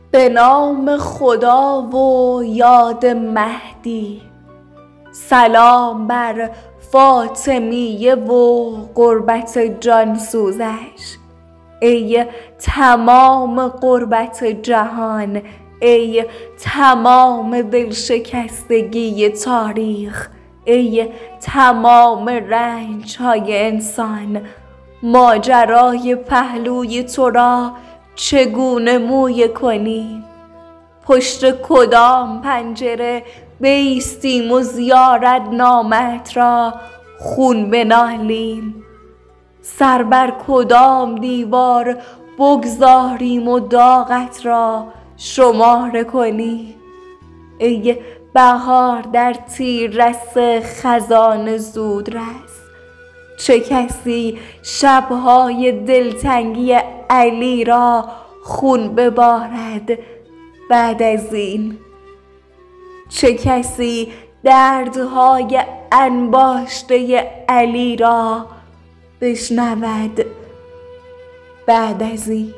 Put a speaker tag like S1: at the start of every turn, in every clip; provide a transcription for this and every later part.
S1: به نام خدا و یاد مهدی، سلام بر فاطمیه و قربت جانسوزش. ای تمام قربت جهان، ای تمام دلشکستگی تاریخ، ای تمام رنج‌های انسان، ماجرای پهلوی تو را چگونه مویه کنیم؟ پشت کدام پنجره بایستیم و زیارت نامت را خون بنالیم؟ سر بر کدام دیوار بگذاریم و داغت را شماره کنیم؟ ای بهار در تیررس خزان زودرس، چه کسی شبهای دلتنگی علی را خون ببارد بعد از این؟ چه کسی دردهای انباشته علی را بشنود بعد از این؟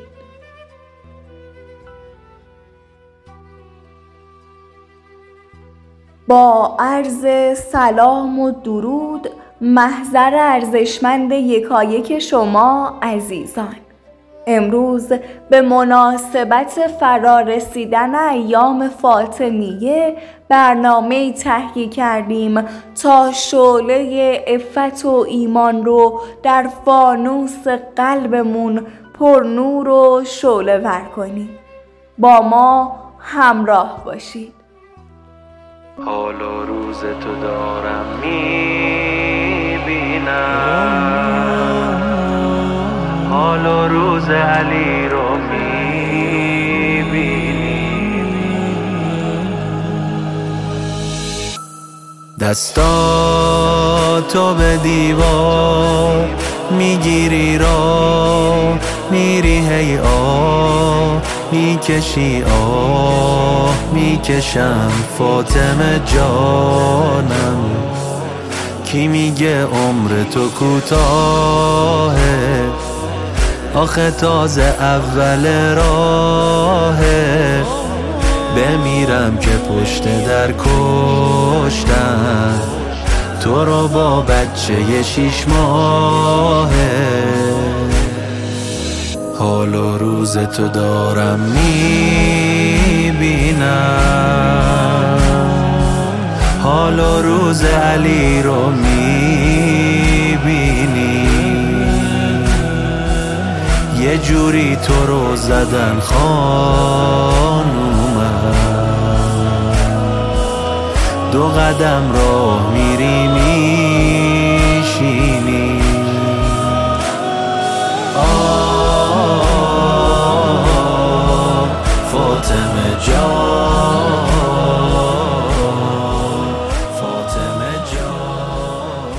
S1: با عرض سلام و درود محضر ارزشمند یکایک شما عزیزان، امروز به مناسبت فرارسیدن ایام فاطمیه برنامه تهیه کردیم تا شعله عفت و ایمان رو در فانوس قلبمون پر نور و شعله ور کنیم. با ما همراه باشید.
S2: حال و روز تو دارم میبینم، حال و روز علی رو میبینی، دستاتو به دیوار میگیری را میری هی میکشی میکشم فاطمه جانم. کی میگه عمر تو کوتاهه؟ آخه تازه اول راهه. بمیرم که پشت در کشتن تو رو با بچه 6 ماهه. حال و روز تو دارم میبینم، حال و روز علی رو میبینی، یه جوری تو رو زدن خانومم، 2 قدم راه میری میشینی. فاطمه جان، فاطمه جان.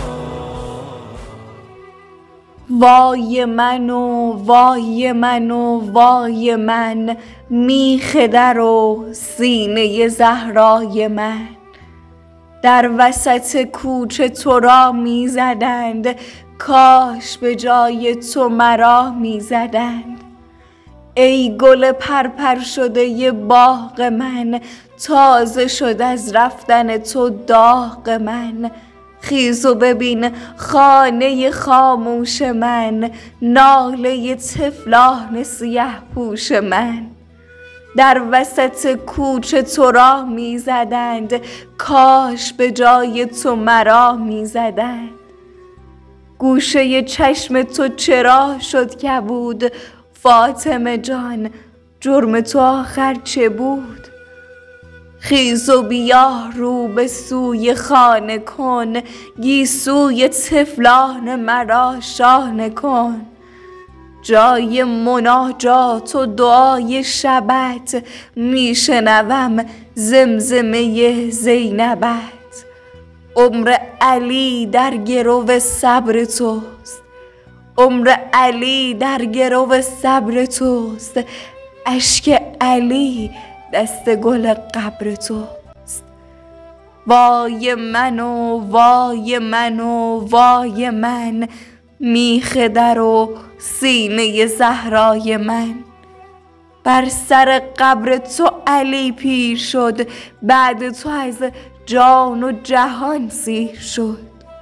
S1: وای من و وای من و وای من، میخ در و سینه زهرای من، در وسط کوچه تو را میزدند، کاش به جای تو مرا میزدند. ای گل پرپر شده ی باغ من، تازه شد از رفتن تو داغ من. خیز و ببین خانه خاموش من، ناله طفلان سیه پوش من، در وسط کوچه تو را میزدند، کاش به جای تو مرا میزدند. گوشه چشم تو چرا شد کبود؟ فاطمه جان، جرم تو آخر چه بود؟ خیز و بیا رو به سوی خانه کن، گیسوی طفلان مرا شانه کن. جای مناجات و دعای شبت، میشنوم زمزمه زینبت. عمر علی در گرو صبر توست، عمر علی در گرو صبر توست، اشک علی دست گل قبر توست. وای من و وای من و وای من، میخ در و سینه زهرای من، بر سر قبر تو علی پیر شد، بعد تو از جان و جهان سیر شد.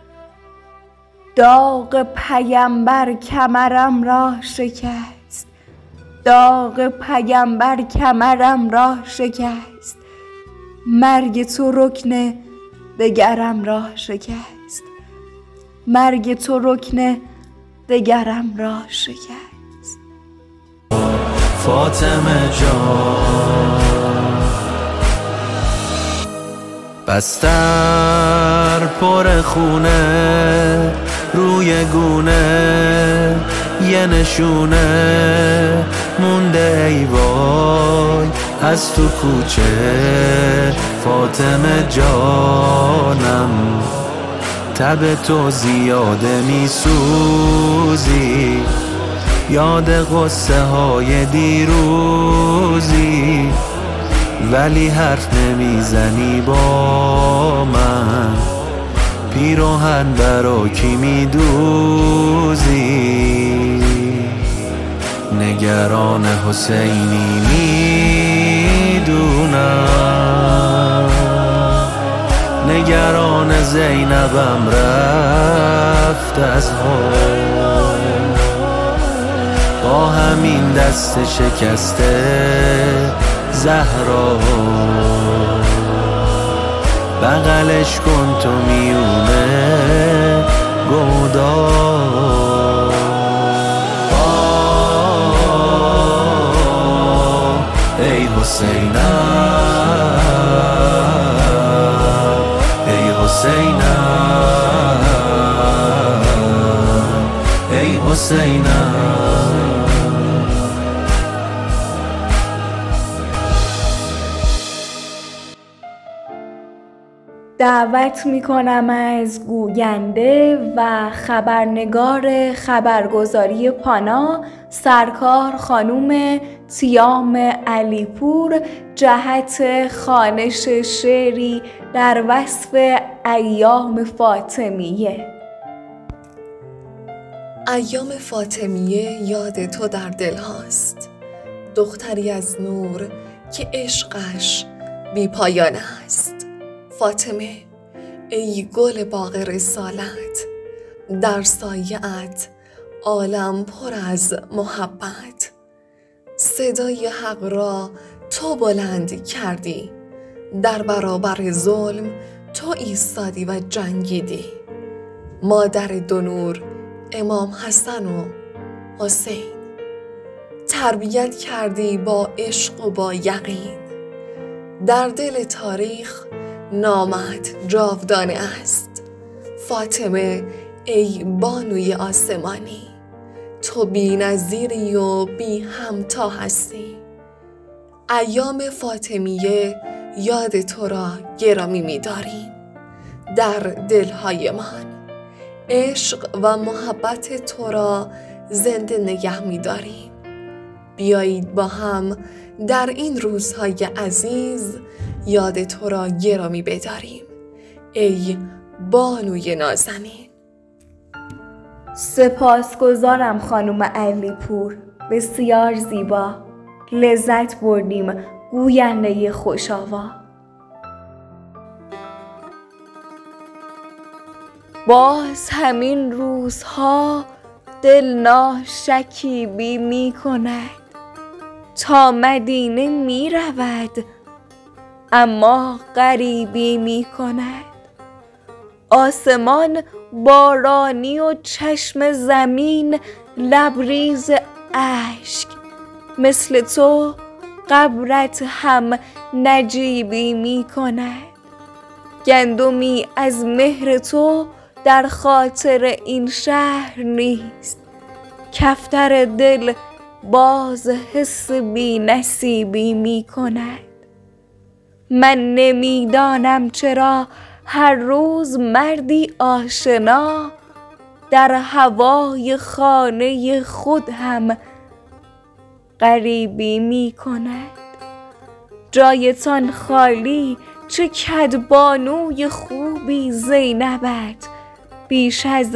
S1: داغ پیمبر کمرم را شکست، داغ پیمبر کمرم را شکست، مرگ تو رکن دگرم را شکست، مرگ تو رکن دگرم را شکست.
S2: فاطمه جان بستر پر خونه، روی گونه یه نشونه مونده ای وای از تو کوچه. فاطمه جانم تب تو زیاده میسوزی، یاد قصه های دیروزی، ولی حرف نمیزنی با من، پیراهن برا کی میدوزی؟ نگران حسینی میدونم، نگران زینبم رفت از حال، با همین دست شکسته زهرا، بغلش کن تو میونه گودال. ای حسینم، ای حسینم، ای حسینم.
S1: دعوت میکنم از گوینده و خبرنگار خبرگزاری پانا سرکار خانوم تیام علیپور جهت خوانش شعری در وصف ایام فاطمیه.
S3: ایام فاطمیه یاد تو در دل هاست، دختری از نور که عشقش بی پایان است. فاطمه ای گل باغ رسالت، در سایه‌ات عالم پر از محبت. صدای حق را تو بلند کردی، در برابر ظلم تو ایستادی و جنگیدی. مادر دو نور امام حسن و حسین، تربیت کردی با عشق و با یقین. در دل تاریخ نامت جاودانه است. فاطمه ای بانوی آسمانی، تو بی نظیری و بی همتا هستی. ایام فاطمیه یاد تو را گرامی می داریم. در دلهایمان عشق و محبت تو را زنده نگه می داریم. بیایید با هم در این روزهای عزیز یاد تو را گرامی بداریم، ای بانوی نازنین.
S1: سپاسگزارم خانم علیپور، بسیار زیبا، لذت بردیم گوینده خوش‌آوا. باز همین روزها دل ناشکیبی می کند، تا مدینه می رود اما غریبی می کند. آسمان بارانی و چشم زمین لبریز اشک، مثل تو قبرت هم نجیبی می کند. گندمی از مهر تو در خاطر این شهر نیست، کفتر دل باز حس بی نصیبی می کند. من نمیدانم چرا هر روز مردی آشنا در هوای خانه خود هم غریبی می کند. جایتان خالی، چه کدبانوی خوبی زینبت، بیش از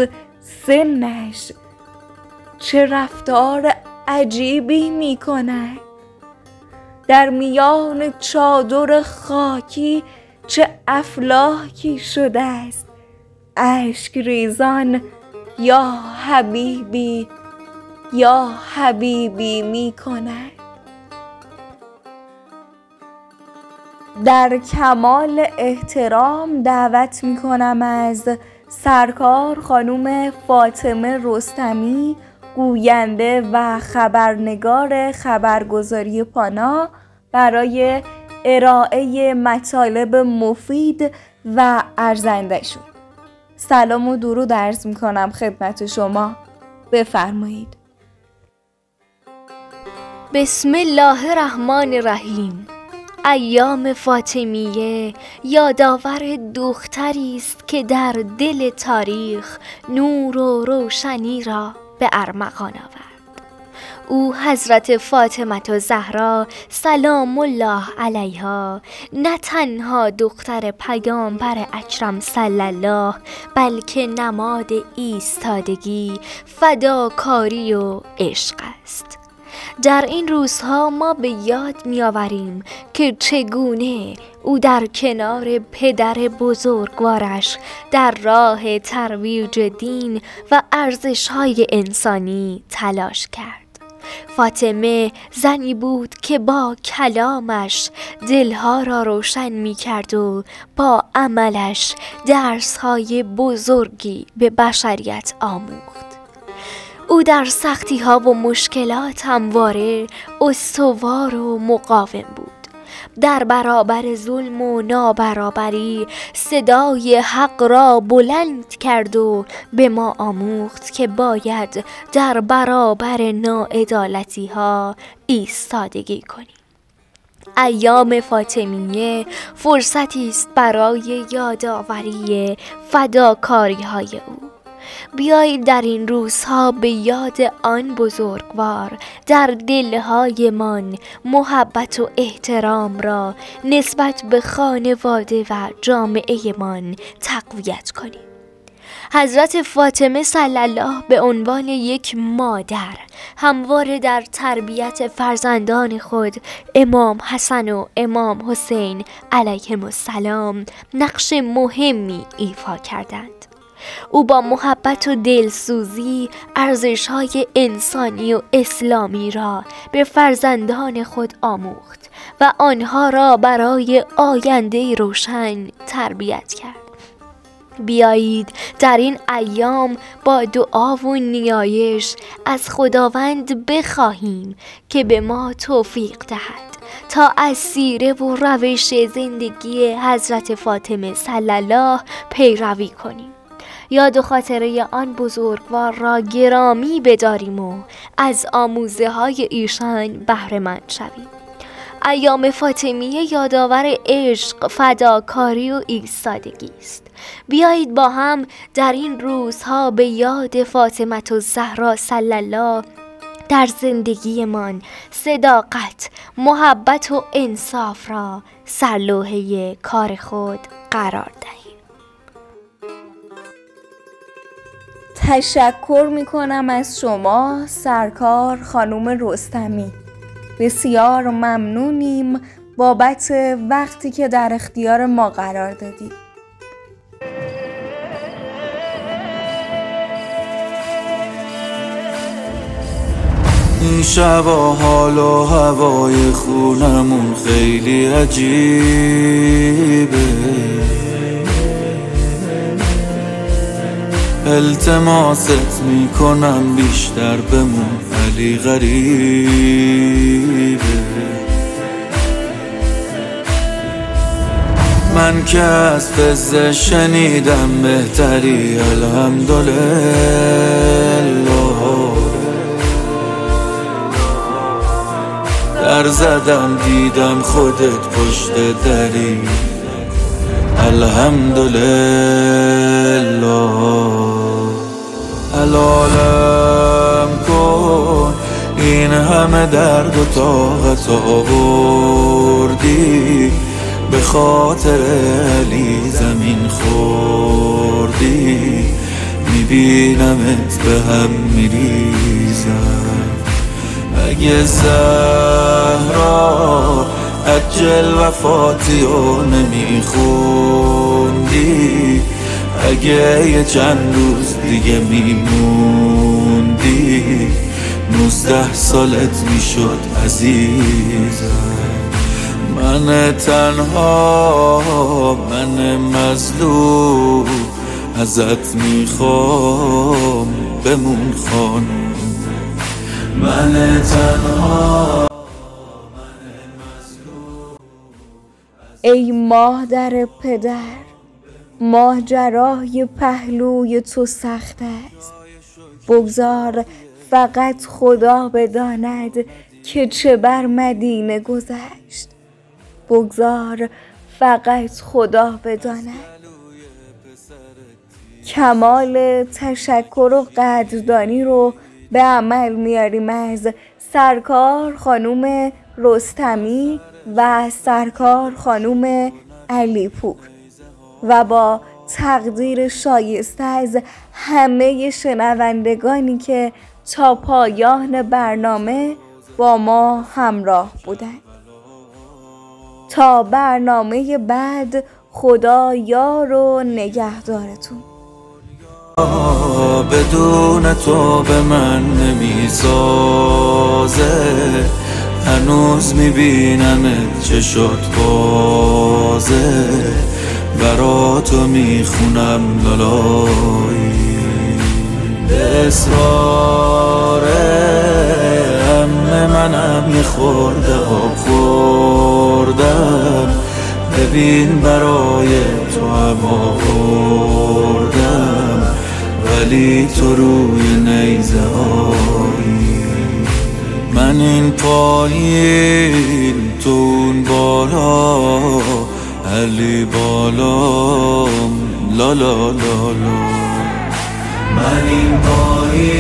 S1: سنش چه رفتار عجیبی می کند. در میان چادر خاکی چه افلاکی شده است. اشک ریزان یا حبیبی یا حبیبی می کند. در کمال احترام دعوت می کنم از سرکار خانم فاطمه رستمی، گوینده و خبرنگار خبرگزاری پانا، برای ارائه مطالب مفید و ارزنده‌شون. سلام و درود عرض می کنم خدمت شما. بفرمایید.
S4: بسم الله الرحمن الرحیم. ایام فاطمیه یادآور دختری است که در دل تاریخ نور و روشنی را به ارمغان آورد. او حضرت فاطمه زهرا سلام الله علیها نه تنها دختر پیامبر اکرم صلی الله، بلکه نماد ایستادگی، فداکاری و عشق است. در این روزها ما به یاد می‌آوریم که چگونه او در کنار پدر بزرگوارش در راه ترویج دین و ارزش‌های انسانی تلاش کرد. فاطمه زنی بود که با کلامش دلها را روشن می‌کرد و با عملش درس‌های بزرگی به بشریت آموخت. او در سختی‌ها و مشکلات همواره استوار و مقاوم بود. در برابر ظلم و نابرابری صدای حق را بلند کرد و به ما آموخت که باید در برابر ناعدالتی‌ها ایستادگی کنیم. ایام فاطمیه فرصتی است برای یادآوری فداکاری‌های او. بیایید در این روزها به یاد آن بزرگوار در دلهایمان محبت و احترام را نسبت به خانواده و جامعهمان تقویت کنیم. حضرت فاطمه صلی الله به عنوان یک مادر همواره در تربیت فرزندان خود امام حسن و امام حسین علیهم السلام نقش مهمی ایفا کردند. او با محبت و دلسوزی ارزش‌های انسانی و اسلامی را به فرزندان خود آموخت و آنها را برای آینده روشن تربیت کرد. بیایید در این ایام با دعا و نیایش از خداوند بخواهیم که به ما توفیق دهد تا از سیره و روش زندگی حضرت فاطمه صلی الله پیروی کنیم. یاد و خاطره آن بزرگوار را گرامی بداریم و از آموزه های ایشان بهره مند شویم. ایام فاطمیه یادآور عشق، فداکاری و ایستادگی است. بیایید با هم در این روزها به یاد فاطمه الزهرا صلی الله در زندگیمان صداقت، محبت و انصاف را سرلوحه کار خود قرار دهیم.
S1: تشکر می کنم از شما سرکار خانم رستمی. بسیار ممنونیم بابت وقتی که در اختیار ما قرار دادید.
S5: این شبا حال و هوای خونمون خیلی عجیبه، التماست میکنم بیشتر بمون ولی غریبه. من که از فزه شنیدم بهتری الحمدلله، در زدم دیدم خودت پشت دری الحمدلله. حلالم کن این همه درد و طاقت آوردی، به خاطر علی زمین خوردی، میبینمت به هم میریزم. اگه زهرا عجل وفاتی رو نمیخوندی، اگه یه چند روز دیگه میموندی 19 سالت میشد عزیزم. من تنها، من مظلوم، ازت میخوام بمون خانم. من تنها.
S1: ای مادر پدر، ماجرای پهلوی تو سخت است. بگذار فقط خدا بداند که چه بر مدینه گذشت. بگذار فقط خدا بداند. کمال تشکر و قدردانی رو به عمل میاریم از سرکار خانوم رستمی و سرکار خانوم علیپور و با تقدیر شایسته از همه شنوندگانی که تا پایان برنامه با ما همراه بودند. تا برنامه بعد، خدا یار و نگهدارتون.
S5: بدون تو به من نمیسازه، هنوز میبینمت چشات بازه، برا تو میخونم لالایی. به اصراره همه منم یه خورده آب خوردم، ببین برای تو هم آوردم، ولی تو روی نیزه هایی. من این پایین تو اون بالا، علی بالام لا لا لا لا. من این پایین